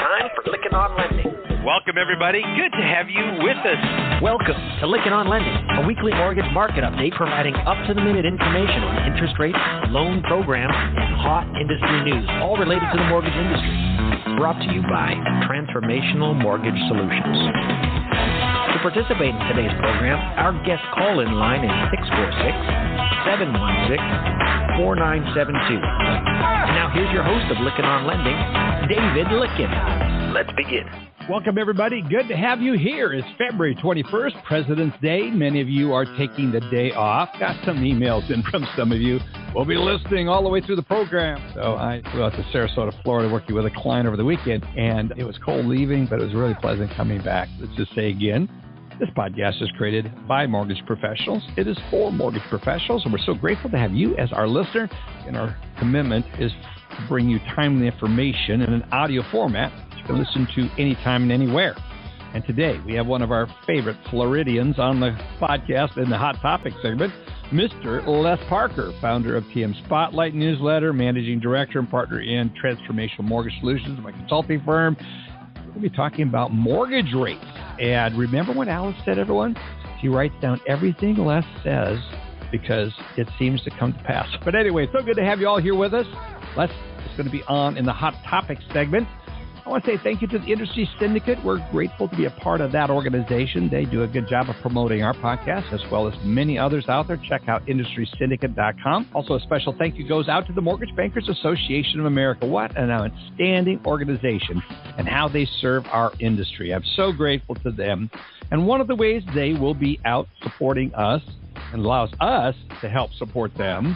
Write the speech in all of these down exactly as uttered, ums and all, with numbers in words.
time for Lykken On Lending. Welcome, everybody. Good to have you with us. Welcome to Lykken On Lending, a weekly mortgage market update providing up-to-the-minute information on interest rates, loan programs, and hot industry news, all related to the mortgage industry. Brought to you by Transformational Mortgage Solutions. To participate in today's program, our guest call-in line is six four six, seven one six, four nine seven two. And now here's your host of Lykken On Lending, David Lykken. Let's begin. Welcome, everybody. Good to have you here. It's February twenty-first, President's Day. Many of you are taking the day off. Got some emails in from some of you. We'll be listening all the way through the program. So I flew out to Sarasota, Florida, working with a client over the weekend, and it was cold leaving, but it was really pleasant coming back. Let's just say again, this podcast is created by mortgage professionals. It is for mortgage professionals, and we're so grateful to have you as our listener. And our commitment is to bring you timely information in an audio format that you can listen to anytime and anywhere. And today, we have one of our favorite Floridians on the podcast in the Hot Topic segment, Mister Les Parker, founder of T M Spotlight Newsletter, managing director and partner in Transformational Mortgage Solutions, my consulting firm. We're going to be talking about mortgage rates. And remember what Alice said, everyone? She writes down everything Les says because it seems to come to pass. But anyway, so good to have you all here with us. Les is going to be on in the Hot Topics segment. I want to say thank you to the Industry Syndicate. We're grateful to be a part of that organization. They do a good job of promoting our podcast as well as many others out there. Check out industry syndicate dot com. Also, a special thank you goes out to the Mortgage Bankers Association of America. What an outstanding organization and how they serve our industry. I'm so grateful to them. And one of the ways they will be out supporting us and allows us to help support them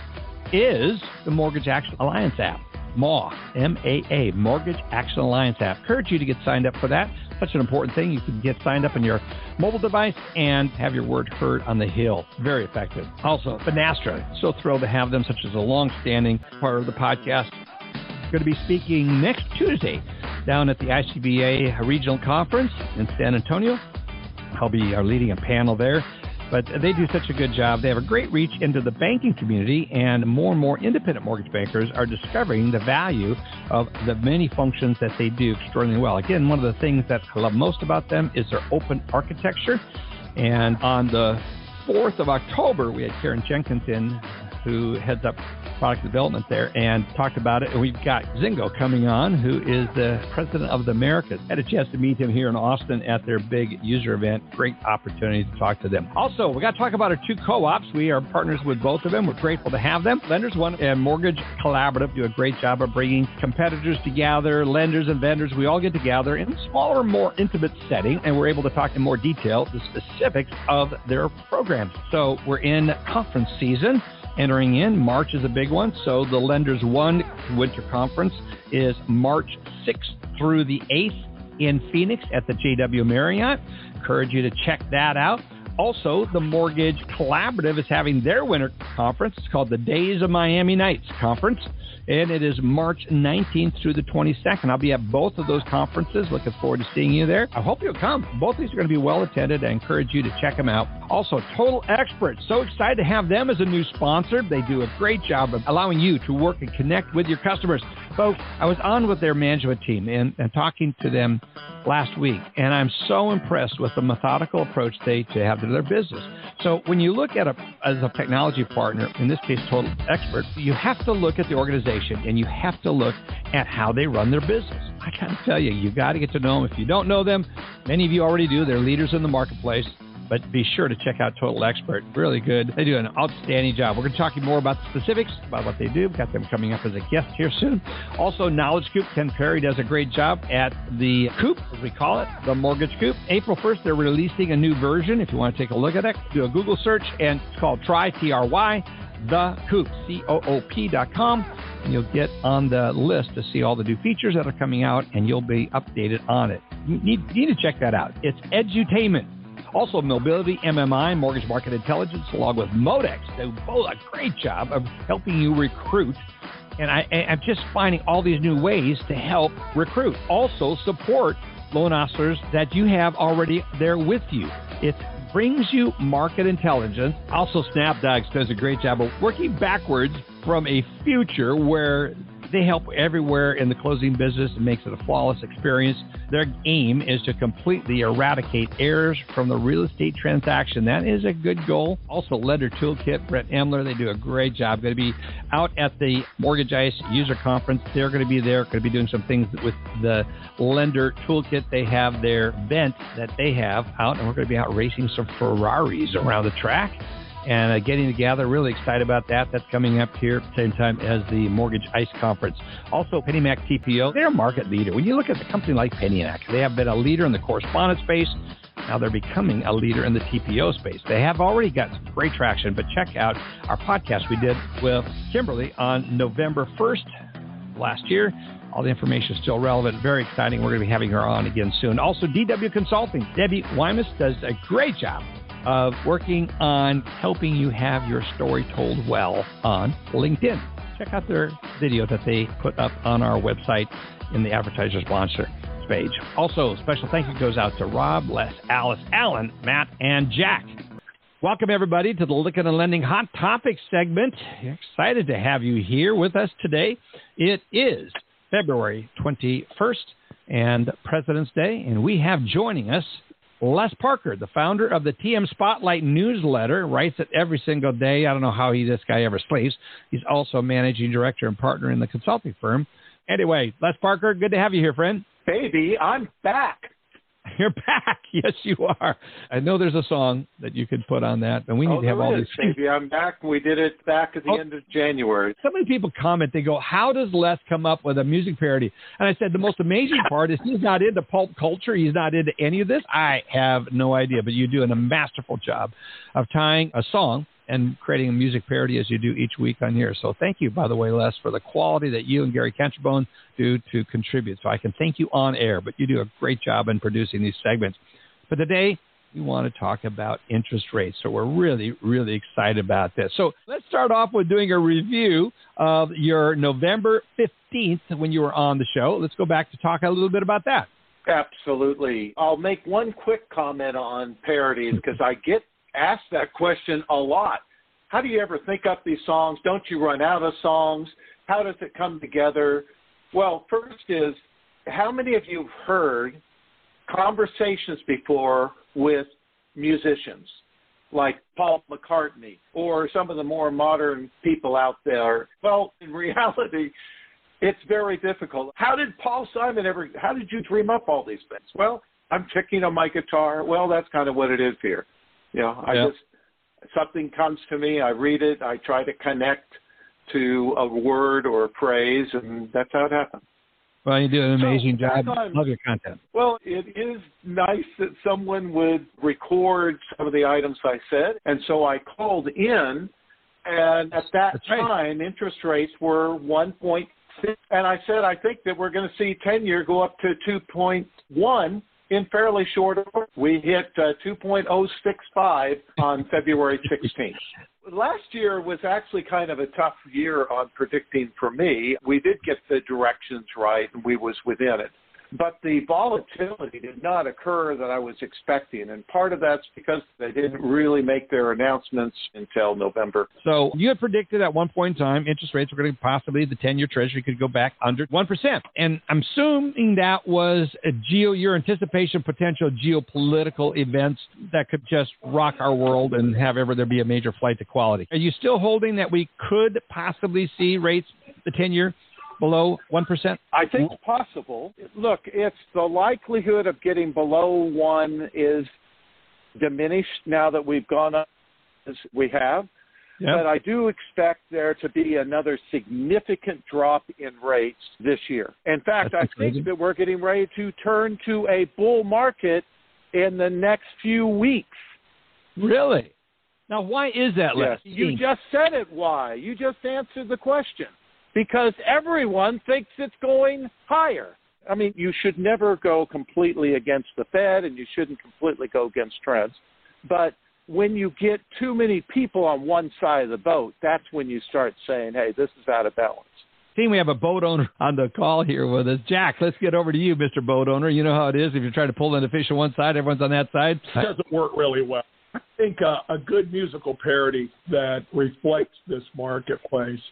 is the Mortgage Action Alliance app. M A W, M A A, Mortgage Action Alliance app. Encourage you to get signed up for that. Such an important thing. You can get signed up on your mobile device and have your word heard on the Hill. Very effective. Also, Finastra. So thrilled to have them, such as a long-standing part of the podcast. Going to be speaking next Tuesday down at the I C B A Regional Conference in San Antonio. I'll be uh, leading a panel there. But they do such a good job. They have a great reach into the banking community, and more and more independent mortgage bankers are discovering the value of the many functions that they do extraordinarily well. Again, one of the things that I love most about them is their open architecture. And on the fourth of October, we had Karen Jenkins in, who heads up product development there, and talked about it. And we've got Zingo coming on, who is the president of the Americas. Had a chance to meet him here in Austin at their big user event. Great opportunity to talk to them. Also, we got to talk about our two co-ops. We are partners with both of them. We're grateful to have them. Lenders One and Mortgage Collaborative do a great job of bringing competitors together, lenders and vendors. We all get together in a smaller, more intimate setting, and we're able to talk in more detail the specifics of their programs. So we're in conference season. Entering in, March is a big one. So the Lenders One Winter Conference is March sixth through the eighth in Phoenix at the J W Marriott. Encourage you to check that out. Also, the Mortgage Collaborative is having their winter conference. It's called the Days of Miami Nights Conference, and it is March nineteenth through the twenty-second. I'll be at both of those conferences. Looking forward to seeing you there. I hope you'll come. Both of these are going to be well attended. I encourage you to check them out. Also, Total Experts. So excited to have them as a new sponsor. They do a great job of allowing you to work and connect with your customers. Folks, I was on with their management team and, and talking to them last week, and I'm so impressed with the methodical approach they to have to their business. So when you look at a as a technology partner, in this case, Total Expert, you have to look at the organization and you have to look at how they run their business. I got to tell you, you got to get to know them. If you don't know them, many of you already do. They're leaders in the marketplace. But be sure to check out Total Expert. Really good. They do an outstanding job. We're going to talk more about the specifics, about what they do. We've got them coming up as a guest here soon. Also, Knowledge Coop. Ken Perry does a great job at the Coop, as we call it, the Mortgage Coop. April first, they're releasing a new version. If you want to take a look at it, do a Google search, and it's called Try, T R Y, The Coop, C O O P dot com. And you'll get on the list to see all the new features that are coming out, and you'll be updated on it. You need, you need to check that out. It's edutainment. Also, Mobility M M I, Mortgage Market Intelligence, along with Modex, do both a great job of helping you recruit. And I, I'm just finding all these new ways to help recruit. Also, support loan officers that you have already there with you. It brings you market intelligence. Also, SnapDogs does a great job of working backwards from a future where They help everywhere in the closing business and makes it a flawless experience. Their aim is to completely eradicate errors from the real estate transaction. That is a good goal. Also, Lender Toolkit, Brett Emler, they do a great job. Going to be out at the Mortgage Ice User Conference. They're going to be there, going to be doing some things with the Lender Toolkit. They have their event that they have out, and we're going to be out racing some Ferraris around the track and uh, getting together. Really excited about that. That's coming up here at the same time as the Mortgage Ice Conference. Also, PennyMac T P O, they're a market leader. When you look at a company like PennyMac, they have been a leader in the correspondent space. Now they're becoming a leader in the T P O space. They have already got some great traction, but check out our podcast we did with Kimberly on November first last year. All the information is still relevant. Very exciting. We're going to be having her on again soon. Also, D W Consulting. Debbie Wymus does a great job of working on helping you have your story told well on LinkedIn. Check out their video that they put up on our website in the Advertiser Sponsor page. Also, special thank you goes out to Rob, Les, Alice, Alan, Matt, and Jack. Welcome, everybody, to the Lykken and Lending Hot Topics segment. Excited to have you here with us today. It is February twenty-first and President's Day, and we have joining us Les Parker, the founder of the T M Spotlight newsletter, writes it every single day. I don't know how he this guy ever sleeps. He's also managing director and partner in the consulting firm. Anyway, Les Parker, good to have you here, friend. Baby, I'm back. You're back. Yes, you are. I know there's a song that you could put on that, and we need oh, to have all is, these. Baby, I'm back. We did it back at the oh. end of January. So many people comment. They go, how does Les come up with a music parody? And I said, the most amazing part is he's not into pulp culture. He's not into any of this. I have no idea, but you do a masterful job of tying a song and creating a music parody as you do each week on here. So thank you, by the way, Les, for the quality that you and Gary Canterbone do to contribute. So I can thank you on air, but you do a great job in producing these segments. But today, we want to talk about interest rates. So we're really, really excited about this. So let's start off with doing a review of your November fifteenth when you were on the show. Let's go back to talk a little bit about that. Absolutely. I'll make one quick comment on parodies because I get asked that question a lot. How do you ever think up these songs? Don't you run out of songs? How does it come together? Well, first is, how many of you have heard conversations before with musicians like Paul McCartney or some of the more modern people out there? Well, in reality, it's very difficult. How did Paul Simon ever, how did you dream up all these things? Well, I'm picking on my guitar. Well, that's kind of what it is here. You know, I yeah. just, something comes to me, I read it, I try to connect to a word or a phrase, and that's how it happens. Well, you do an amazing so, job. I love your content. Well, it is nice that someone would record some of the items I said, and so I called in, and at that that's time, right. interest rates were one point six, and I said, I think that we're going to see ten-year go up to two point one in fairly short order. We hit uh, two point oh six five on February sixteenth. Last year was actually kind of a tough year on predicting for me. We did get the directions right, and we was within it. But the volatility did not occur that I was expecting, and part of that's because they didn't really make their announcements until November. So you had predicted at one point in time interest rates were going to possibly, the ten-year Treasury could go back under one percent. And I'm assuming that was a geo, your anticipation of potential geopolitical events that could just rock our world and have ever there be a major flight to quality. Are you still holding that we could possibly see rates, the ten-year, below one percent? I think it's possible. Look, it's the likelihood of getting below one is diminished now that we've gone up as we have. Yep. But I do expect there to be another significant drop in rates this year. In fact, That's I think that we're getting ready to turn to a bull market in the next few weeks. Really? Now, why is that, Les? Yes. You just said it, why. You just answered the question. Because everyone thinks it's going higher. I mean, you should never go completely against the Fed, and you shouldn't completely go against trends. But when you get too many people on one side of the boat, that's when you start saying, hey, this is out of balance. Seeing we have a boat owner on the call here with us. Jack, let's get over to you, Mister Boat Owner. You know how it is. If you're trying to pull in the fish on one side, everyone's on that side. It doesn't work really well. I think uh, a good musical parody that reflects this marketplace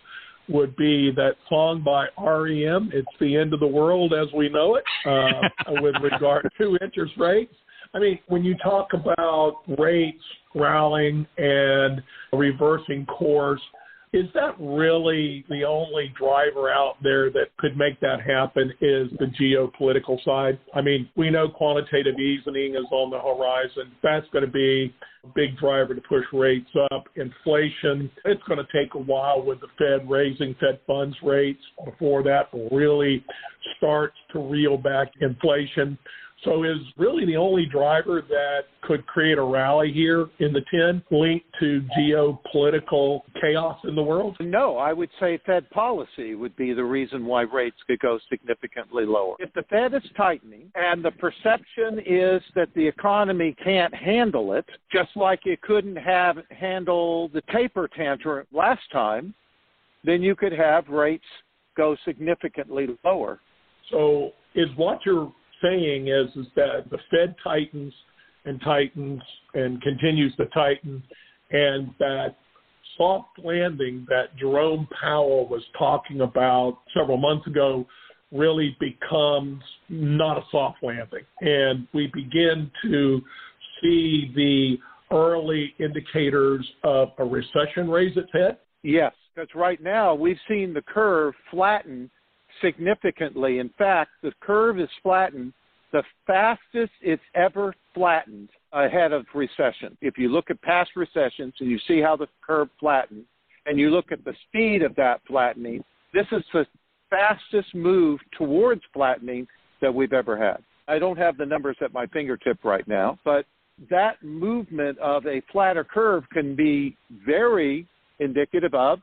would be that song by R E M, It's the End of the World as We Know It, uh, with regard to interest rates. I mean, when you talk about rates rallying and reversing course, is that really the only driver out there that could make that happen is the geopolitical side? I mean, we know quantitative easing is on the horizon. That's going to be a big driver to push rates up. Inflation, it's going to take a while with the Fed raising Fed funds rates before that really starts to reel back inflation. So is really the only driver that could create a rally here in the ten linked to geopolitical chaos in the world? No, I would say Fed policy would be the reason why rates could go significantly lower. If the Fed is tightening and the perception is that the economy can't handle it, just like it couldn't have handle the taper tantrum last time, then you could have rates go significantly lower. So is what you're saying is, is that the Fed tightens and tightens and continues to tighten, and that soft landing that Jerome Powell was talking about several months ago really becomes not a soft landing. And we begin to see the early indicators of a recession raise its head? Yes, because right now we've seen the curve flatten significantly. In fact, the curve is flattened the fastest it's ever flattened ahead of recession. If you look at past recessions and you see how the curve flattened, and you look at the speed of that flattening, this is the fastest move towards flattening that we've ever had. I don't have the numbers at my fingertip right now, but that movement of a flatter curve can be very indicative of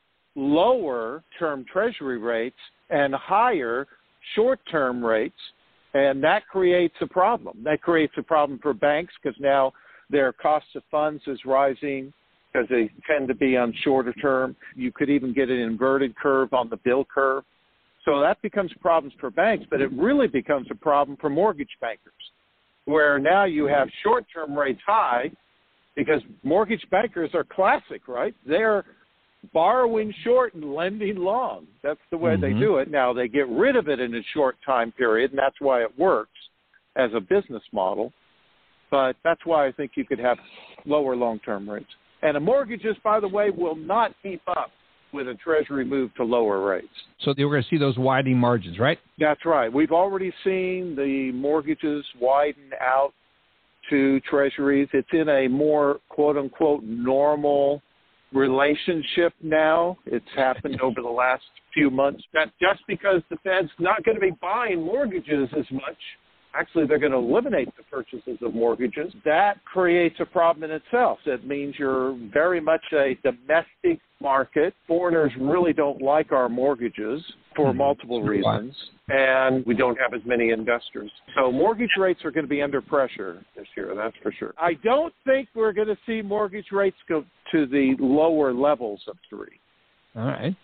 lower term treasury rates and higher short-term rates, and that creates a problem. That creates a problem for banks because now their cost of funds is rising because they tend to be on shorter term. You could even get an inverted curve on the bill curve. So that becomes problems for banks, but it really becomes a problem for mortgage bankers, where now you have short-term rates high because mortgage bankers are classic, right? They're borrowing short and lending long. That's the way mm-hmm. they do it. Now, they get rid of it in a short time period, and that's why it works as a business model. But that's why I think you could have lower long-term rates. And the mortgages, by the way, will not keep up with a Treasury move to lower rates. So we're going to see those widening margins, right? That's right. We've already seen the mortgages widen out to Treasuries. It's in a more, quote-unquote, normal relationship now. It's happened over the last few months. That just because the Fed's not going to be buying mortgages as much, actually they're going to eliminate the purchases of mortgages, that creates a problem in itself. That means you're very much a domestic market. Foreigners really don't like our mortgages for mm-hmm. multiple reasons, and we don't have as many investors. So mortgage rates are going to be under pressure this year, that's for sure. I don't think we're going to see mortgage rates go to the lower levels of three. All right.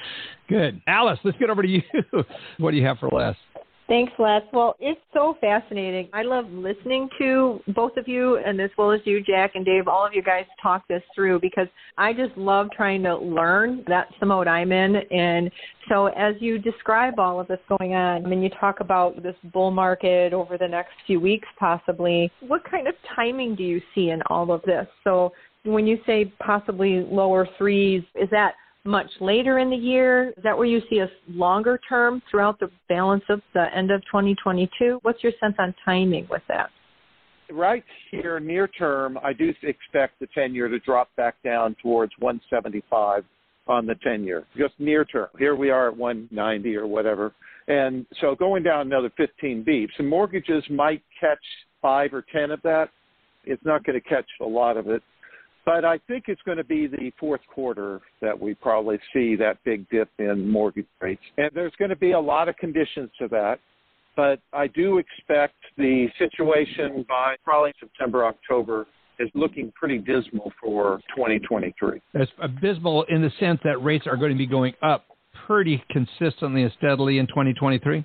Good. Alice, let's get over to you. What do you have for Les? Thanks, Les. Well, it's so fascinating. I love listening to both of you, and as well as you, Jack and Dave, all of you guys talk this through, because I just love trying to learn. That's the mode I'm in. And so as you describe all of this going on, I mean, you talk about this bull market over the next few weeks possibly, what kind of timing do you see in all of this? So when you say possibly lower threes, is that much later in the year? Is that where you see us longer term throughout the balance of the end of twenty twenty-two? What's your sense on timing with that? Right here, near term, I do expect the ten-year to drop back down towards one seventy-five on the ten-year, just near term. Here we are at one ninety or whatever. And so going down another fifteen beeps, and mortgages might catch five or ten of that. It's not going to catch a lot of it. But I think it's going to be the fourth quarter that we probably see that big dip in mortgage rates. And there's going to be a lot of conditions to that. But I do expect the situation by probably September, October is looking pretty dismal for twenty twenty-three. It's abysmal in the sense that rates are going to be going up pretty consistently and steadily in twenty twenty-three?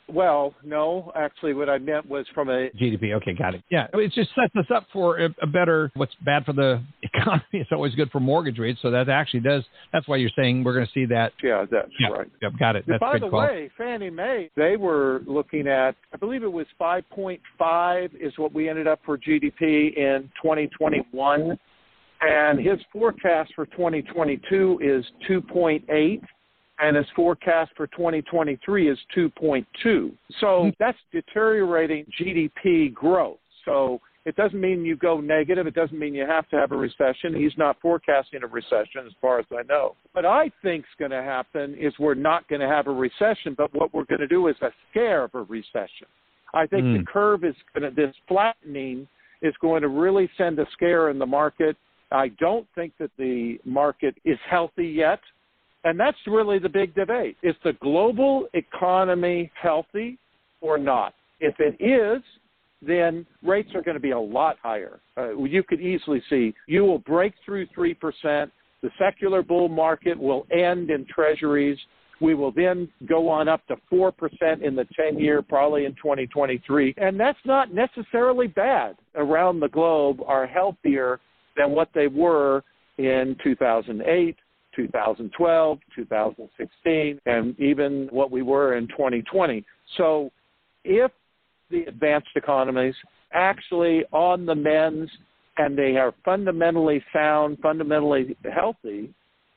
Well, no, actually what I meant was from a G D P. Okay, got it. Yeah, it just sets us up for a, a better, what's bad for the economy is always good for mortgage rates. So that actually does, that's why you're saying we're going to see that. Yeah, that's yeah, right. Yep, got it. That's By a good the call. way, Fannie Mae, they were looking at, I believe it was five point five is what we ended up for G D P in twenty twenty-one. And his forecast for twenty twenty-two is two point eight. And his forecast for twenty twenty-three is two point two. So that's deteriorating G D P growth. So it doesn't mean you go negative. It doesn't mean you have to have a recession. He's not forecasting a recession as far as I know. What I think is going to happen is we're not going to have a recession, but what we're going to do is a scare of a recession. I think mm. the curve is going to, this flattening is going to really send a scare in the market. I don't think that the market is healthy yet. And that's really the big debate. Is the global economy healthy or not? If it is, then rates are going to be a lot higher. Uh, you could easily see you will break through three percent. The secular bull market will end in treasuries. We will then go on up to four percent in the ten-year, probably in twenty twenty-three. And that's not necessarily bad. Around the globe are healthier than what they were in two thousand eight. two thousand twelve, two thousand sixteen, and even what we were in twenty twenty. So if the advanced economies actually on the mends and they are fundamentally sound, fundamentally healthy,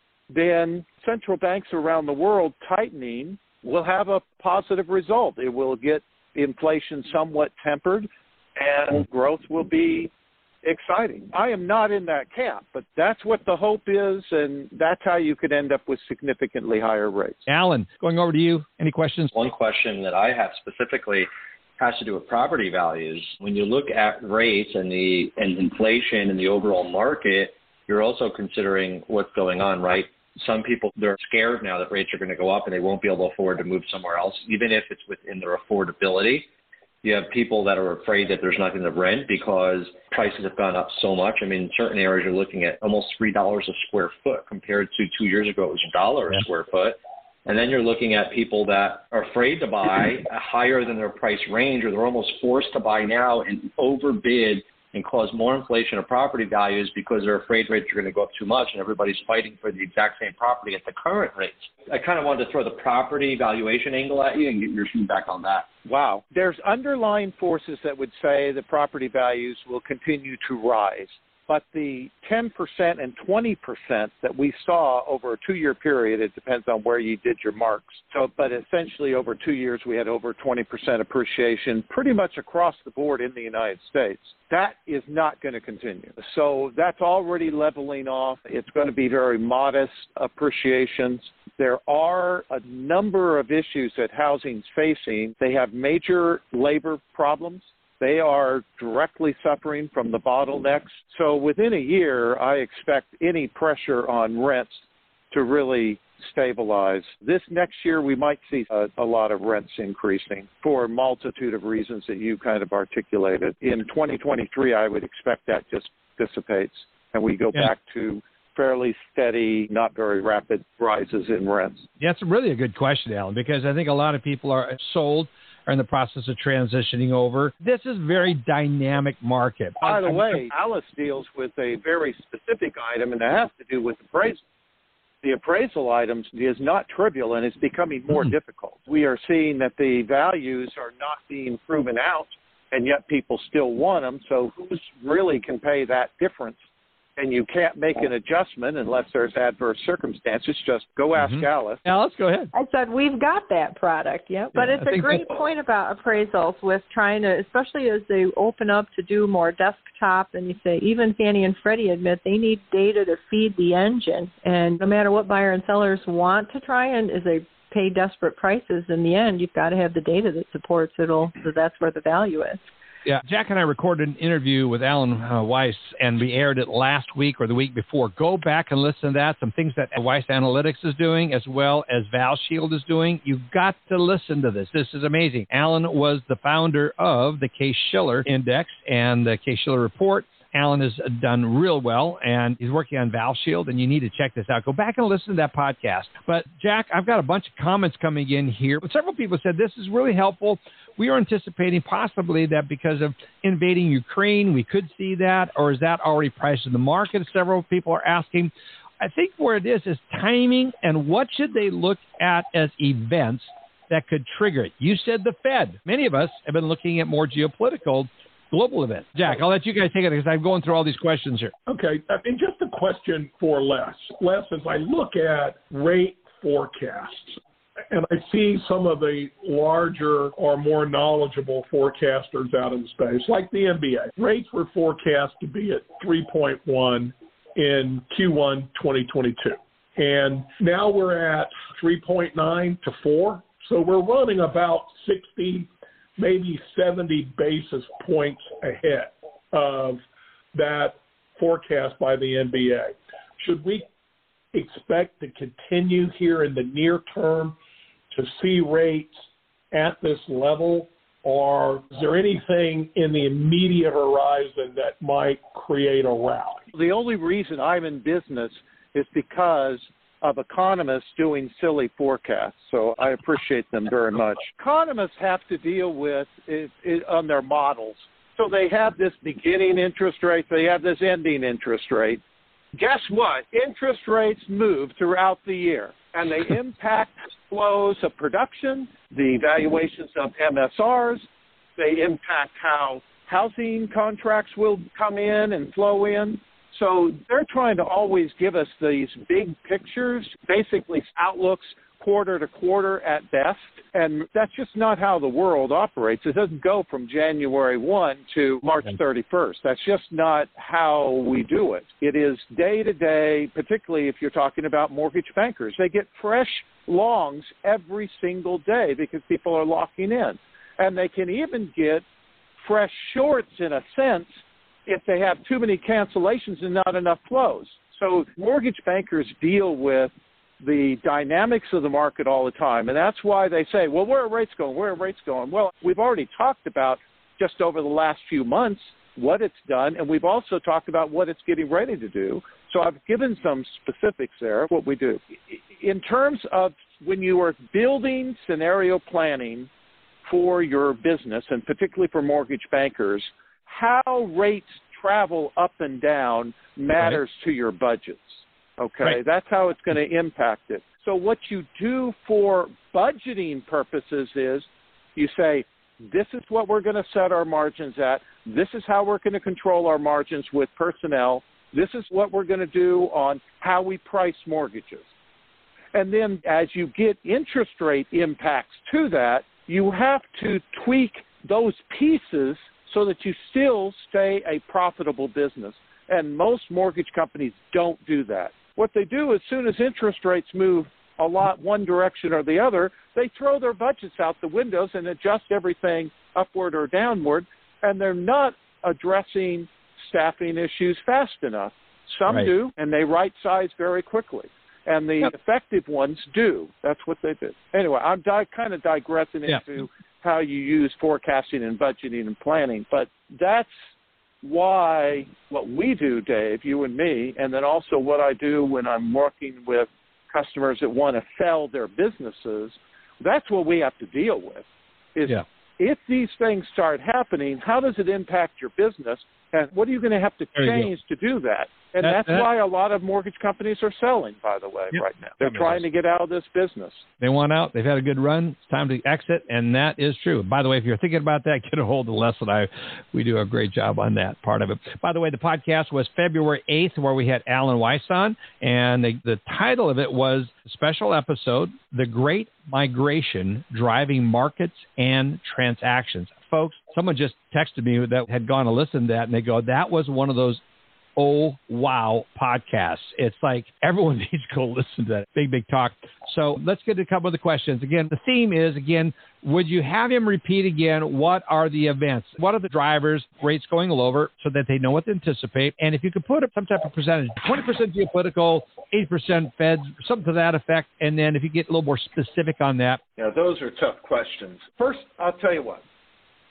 then central banks around the world tightening will have a positive result. It will get inflation somewhat tempered and growth will be exciting. I am not in that camp, but that's what the hope is, and that's how you could end up with significantly higher rates. Alan, going over to you. Any questions? One question that I have specifically has to do with property values. When you look at rates and the and inflation in the overall market, you're also considering what's going on, right? Some people, they're scared now that rates are going to go up and they won't be able to afford to move somewhere else, even if it's within their affordability. You have people that are afraid that there's nothing to rent because prices have gone up so much. I mean, in certain areas, you're looking at almost three dollars a square foot compared to two years ago, it was a dollar a square foot. And then you're looking at people that are afraid to buy higher than their price range, or they're almost forced to buy now and overbid and cause more inflation of property values because they're afraid rates are going to go up too much and everybody's fighting for the exact same property at the current rates. I kind of wanted to throw the property valuation angle at you and get your feedback on that. Wow. There's underlying forces that would say that property values will continue to rise. But the ten percent and twenty percent that we saw over a two-year period, it depends on where you did your marks. So, but essentially over two years, we had over twenty percent appreciation pretty much across the board in the United States. That is not going to continue. So that's already leveling off. It's going to be very modest appreciations. There are a number of issues that housing's facing. They have major labor problems. They are directly suffering from the bottlenecks. So within a year, I expect any pressure on rents to really stabilize. This next year, we might see a, a lot of rents increasing for a multitude of reasons that you kind of articulated. In twenty twenty-three, I would expect that just dissipates and we go yeah. back to fairly steady, not very rapid rises in rents. Yeah, it's really a good question, Alan, because I think a lot of people are sold, are in the process of transitioning over. This is a very dynamic market. By the way, Alice deals with a very specific item, and it has to do with appraisal. The appraisal items is not trivial, and it's becoming more mm-hmm. difficult. We are seeing that the values are not being proven out, and yet people still want them. So who's really can pay that difference? And you can't make an adjustment unless there's adverse circumstances. Just go ask mm-hmm. Alice. Alice, go ahead. I said we've got that product, yeah. But yeah, it's I a great point about appraisals with trying to, especially as they open up to do more desktop, and you say even Fannie and Freddie admit they need data to feed the engine. And no matter what buyer and sellers want to try and as they pay desperate prices, in the end, you've got to have the data that supports it all. So that's where the value is. Yeah, Jack and I recorded an interview with Alan uh, Weiss, and we aired it last week or the week before. Go back and listen to that. Some things that Weiss Analytics is doing, as well as ValShield is doing. You've got to listen to this. This is amazing. Alan was the founder of the Case-Shiller Index and the Case-Shiller Report. Alan has done real well, and he's working on ValShield, and you need to check this out. Go back and listen to that podcast. But, Jack, I've got a bunch of comments coming in here. Several people said this is really helpful. We are anticipating possibly that because of invading Ukraine, we could see that, or is that already priced in the market? Several people are asking. I think where it is is timing, and what should they look at as events that could trigger it? You said the Fed. Many of us have been looking at more geopolitical global events. Jack, I'll let you guys take it because I'm going through all these questions here. Okay. I mean, just a question for Les. Les, as I look at rate forecasts, and I see some of the larger or more knowledgeable forecasters out in space, like the N B A. Rates were forecast to be at three point one in Q one twenty twenty-two. And now we're at three point nine to four. So we're running about sixty, maybe seventy basis points ahead of that forecast by the N B A. Should we expect to continue here in the near term to see rates at this level, or is there anything in the immediate horizon that might create a rally? The only reason I'm in business is because of economists doing silly forecasts, so I appreciate them very much. Economists have to deal with it, it on their models. So they have this beginning interest rate, they have this ending interest rate. Guess what? Interest rates move throughout the year, and they impact flows of production, the valuations of M S Rs. They impact how housing contracts will come in and flow in. So they're trying to always give us these big pictures, basically outlooks quarter to quarter at best, and that's just not how the world operates. It doesn't go from January first to March thirty-first. That's just not how we do it. It is day to day, particularly if you're talking about mortgage bankers. They get fresh longs every single day because people are locking in, and they can even get fresh shorts in a sense if they have too many cancellations and not enough flows. So mortgage bankers deal with the dynamics of the market all the time, and that's why they say, well, where are rates going? Where are rates going? Well, we've already talked about just over the last few months what it's done, and we've also talked about what it's getting ready to do. So I've given some specifics there of what we do. In terms of when you are building scenario planning for your business, and particularly for mortgage bankers, how rates travel up and down matters right. to your budgets, okay? Right. That's how it's going to impact it. So what you do for budgeting purposes is you say, this is what we're going to set our margins at. This is how we're going to control our margins with personnel. This is what we're going to do on how we price mortgages. And then as you get interest rate impacts to that, you have to tweak those pieces so that you still stay a profitable business. And most mortgage companies don't do that. What they do, as soon as interest rates move a lot one direction or the other, they throw their budgets out the windows and adjust everything upward or downward, and they're not addressing staffing issues fast enough. Some right. do, and they right-size very quickly. And the yep. effective ones do. That's what they do. Anyway, I'm di- kind of digressing yep. into how you use forecasting and budgeting and planning. But that's why what we do, Dave, you and me, and then also what I do when I'm working with customers that want to sell their businesses, that's what we have to deal with. Is yeah. if these things start happening, how does it impact your business? And what are you going to have to change to do that? And that, that's that, why a lot of mortgage companies are selling, by the way, yep. right now. They're trying to get out of this business. They want out. They've had a good run. It's time to exit, and that is true. By the way, if you're thinking about that, get a hold of Les and I. We do a great job on that part of it. By the way, the podcast was February eighth, where we had Alan Weiss on, and the, the title of it was a special episode, The Great Migration, Driving Markets and Transactions. Folks, someone just texted me that had gone to listen to that, and they go, that was one of those oh, wow podcasts. It's like everyone needs to go listen to that. Big, big talk. So let's get to a couple of the questions. Again, the theme is, again, would you have him repeat again, what are the events? What are the drivers, rates going lower so that they know what to anticipate? And if you could put up some type of percentage, twenty percent geopolitical, eight percent Feds, something to that effect. And then if you get a little more specific on that. Yeah, those are tough questions. First, I'll tell you what.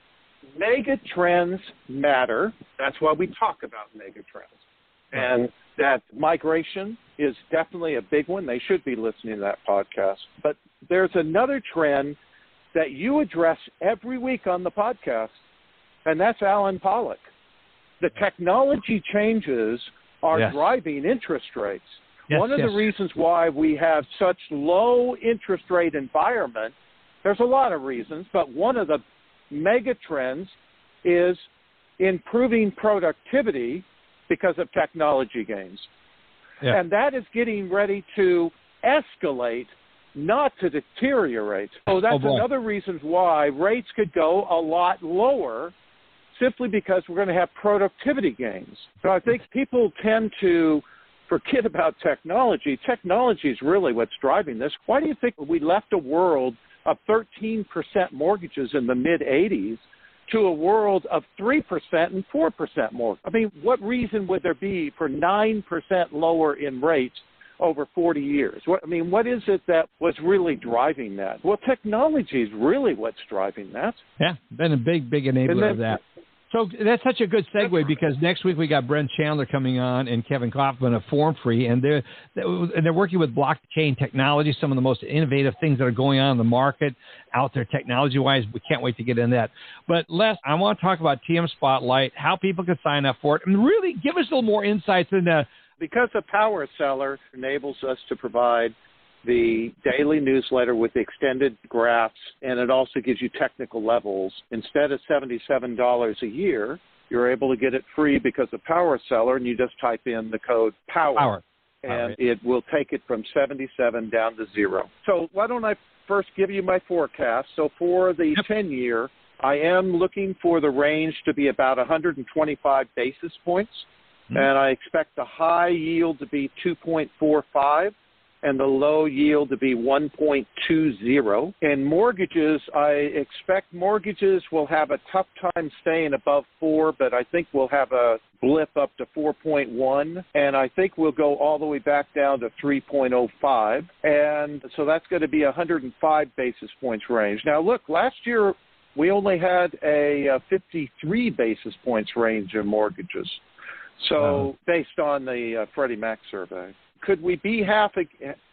mega trends matter. That's why we talk about mega trends. And that migration is definitely a big one. They should be listening to that podcast. But there's another trend that you address every week on the podcast, and that's Alan Pollock. The technology changes are yes. driving interest rates. Yes, One of yes. the reasons why we have such low interest rate environment, there's a lot of reasons, but one of the mega trends is improving productivity because of technology gains. Yeah. And that is getting ready to escalate, not to deteriorate. So that's oh another reason why rates could go a lot lower, simply because we're going to have productivity gains. So I think people tend to forget about technology. Technology is really what's driving this. Why do you think we left a world of thirteen percent mortgages in the mid-eighties to a world of three percent and four percent more? I mean, what reason would there be for nine percent lower in rates over forty years? What, I mean, what is it that was really driving that? Well, technology is really what's driving that. Yeah, been a big, big enabler then, of that. So that's such a good segue, because next week we got Brent Chandler coming on and Kevin Kaufman of FormFree, and they're and they're working with blockchain technology, some of the most innovative things that are going on in the market out there technology-wise. We can't wait to get into that. But Les, I want to talk about T M Spotlight, how people can sign up for it, and really give us a little more insights into. Because a Power Seller enables us to provide the daily newsletter with the extended graphs, and it also gives you technical levels. Instead of seventy-seven dollars a year, you're able to get it free because of Power Seller, and you just type in the code POWER, Power. and Power. it will take it from seventy-seven down to zero. So why don't I first give you my forecast? So for the Yep. ten-year, I am looking for the range to be about one hundred twenty-five basis points, mm-hmm. and I expect the high yield to be two point four five. And the low yield to be one point two zero. And mortgages, I expect mortgages will have a tough time staying above four, but I think we'll have a blip up to four point one, and I think we'll go all the way back down to three point oh five. And so that's going to be a one hundred five basis points range. Now, look, last year we only had a fifty-three basis points range in mortgages, so uh-huh. based on the uh, Freddie Mac survey. Could we be half a,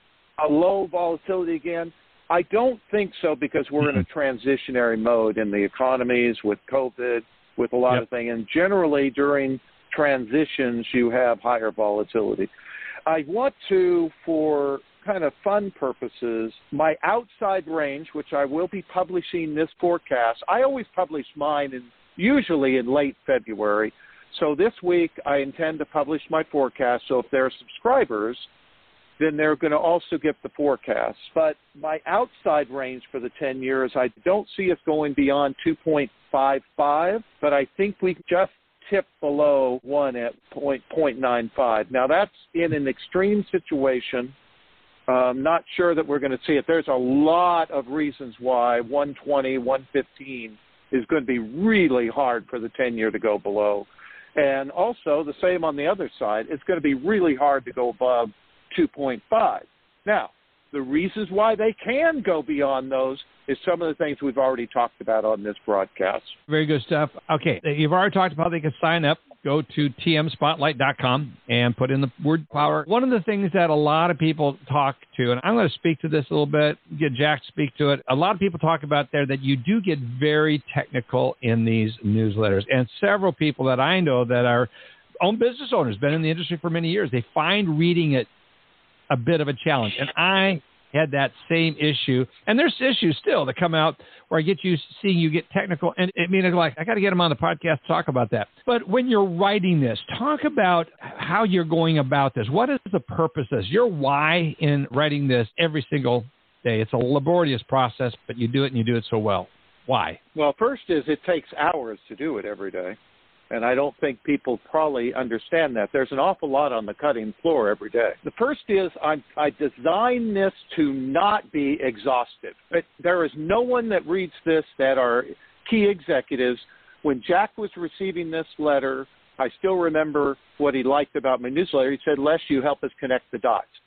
a low volatility again? I don't think so, because we're in a transitionary mode in the economies with COVID, with a lot yep. of things. And generally during transitions, you have higher volatility. I want to, for kind of fun purposes, my outside range, which I will be publishing this forecast. I always publish mine in, usually in late February. So this week, I intend to publish my forecast. So if they're subscribers, then they're going to also get the forecast. But my outside range for the ten years, I don't see us going beyond two point five five, but I think we just tip below one at zero point nine five. Now, that's in an extreme situation. I'm not sure that we're going to see it. There's a lot of reasons why one twenty, one fifteen is going to be really hard for the ten-year to go below. And also, the same on the other side, it's going to be really hard to go above two point five. Now, the reasons why they can go beyond those is some of the things we've already talked about on this broadcast. Very good stuff. Okay, you've already talked about how they can sign up. Go to T M spotlight dot com and put in the word power. One of the things that a lot of people talk to, and I'm going to speak to this a little bit, get Jack to speak to it. A lot of people talk about there that you do get very technical in these newsletters. And several people that I know that are own business owners, been in the industry for many years, they find reading it a bit of a challenge. And I had that same issue. And there's issues still that come out where I get you seeing you get technical. And I mean, it's like, I got to get them on the podcast to talk about that. But when you're writing this, talk about how you're going about this. What is the purpose of this? Your why in writing this every single day. It's a laborious process, but you do it and you do it so well. Why? Well, first is it takes hours to do it every day. And I don't think people probably understand that. There's an awful lot on the cutting floor every day. The first is I, I designed this to not be exhaustive. But there is no one that reads this that are key executives. When Jack was receiving this letter, I still remember what he liked about my newsletter. He said, Les, you help us connect the dots.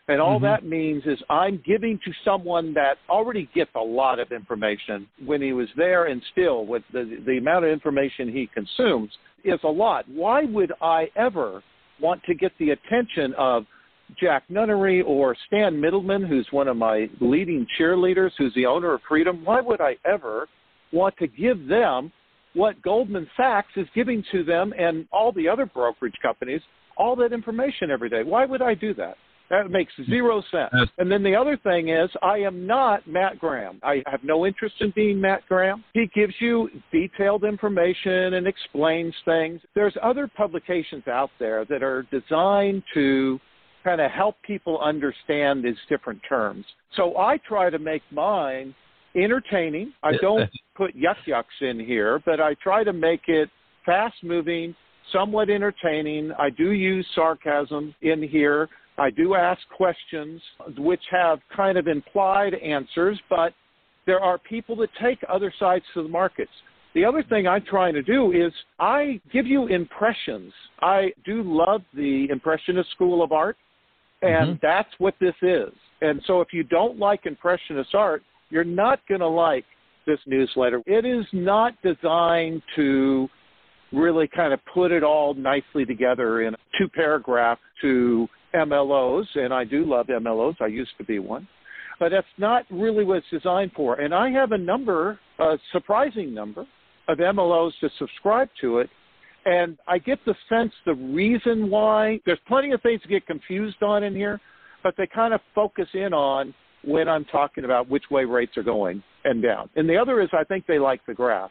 And all mm-hmm. that means is I'm giving to someone that already gets a lot of information. When he was there and still, with the, the amount of information he consumes is a lot. Why would I ever want to get the attention of Jack Nunnery or Stan Middleman, who's one of my leading cheerleaders, who's the owner of Freedom? Why would I ever want to give them what Goldman Sachs is giving to them and all the other brokerage companies, all that information every day? Why would I do that? That makes zero sense. And then the other thing is, I am not Matt Graham. I have no interest in being Matt Graham. He gives you detailed information and explains things. There's other publications out there that are designed to kind of help people understand these different terms. So I try to make mine entertaining. I don't put yuck yucks in here, but I try to make it fast-moving, somewhat entertaining. I do use sarcasm in here. I do ask questions which have kind of implied answers, but there are people that take other sides to the markets. The other thing I'm trying to do is I give you impressions. I do love the Impressionist School of Art, and mm-hmm. that's what this is. And so if you don't like Impressionist art, you're not going to like this newsletter. It is not designed to really kind of put it all nicely together in two paragraphs to M L Os, and I do love M L Os. I used to be one. But that's not really what it's designed for. And I have a number, a surprising number, of M L Os to subscribe to it, and I get the sense the reason why, there's plenty of things to get confused on in here, but they kind of focus in on when I'm talking about which way rates are going and down. And the other is I think they like the graphs.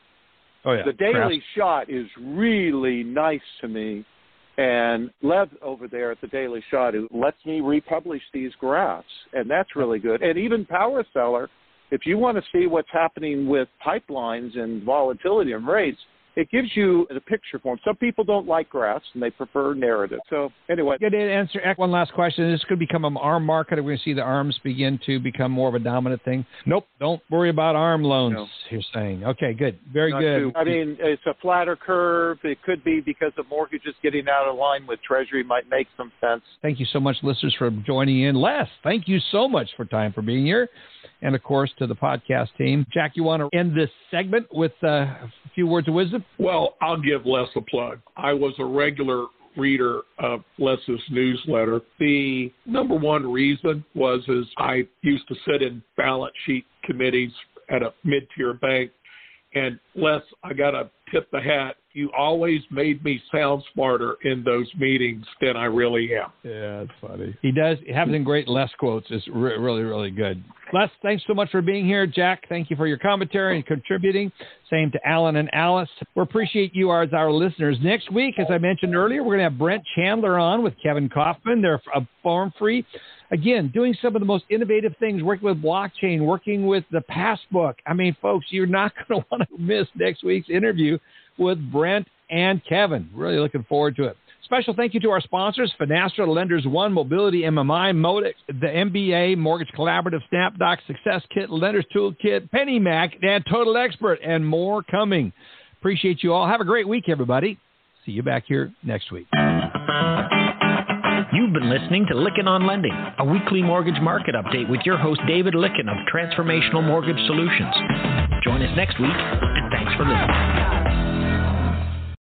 Oh, yeah. The daily Graphs. shot is really nice to me. And Lev over there at the Daily Shot, who lets me republish these graphs, and that's really good. And even Power Seller, if you want to see what's happening with pipelines and volatility and rates, it gives you the picture form. Some people don't like graphs, and they prefer narrative. So anyway. Good answer. One last question. This could become an ARM market. Are we going to see the ARMs begin to become more of a dominant thing? Nope. Don't worry about ARM loans, no. You're saying. Okay, good. Very Not good. Too, I mean, it's a flatter curve. It could be because the mortgages getting out of line with Treasury might make some sense. Thank you so much, listeners, for joining in. Les, thank you so much for time for being here. And, of course, to the podcast team. Jack, you want to end this segment with uh, a few words of wisdom? Well, I'll give Les a plug. I was a regular reader of Les's newsletter. The number one reason was is I used to sit in balance sheet committees at a mid-tier bank. And Les, I got to tip the hat. You always made me sound smarter in those meetings than I really am. Yeah, it's funny. He does. Having great Les quotes is re- really, really good. Les, thanks so much for being here. Jack, thank you for your commentary and contributing. Same to Alan and Alice. We appreciate you as our listeners. Next week, as I mentioned earlier, we're going to have Brent Chandler on with Kevin Kaufman. They're a Form Free. Again, doing some of the most innovative things, working with blockchain, working with the Passbook. I mean, folks, you're not going to want to miss next week's interview with Brent and Kevin. Really looking forward to it. Special thank you to our sponsors, Finastra, Lenders One, Mobility M M I, Modex, the M B A, Mortgage Collaborative, SnapDoc, Success Kit, Lenders Toolkit, PennyMac, and Total Expert, and more coming. Appreciate you all. Have a great week, everybody. See you back here next week. You've been listening to Lykken on Lending, a weekly mortgage market update with your host, David Lykken of Transformational Mortgage Solutions. Join us next week, and thanks for listening.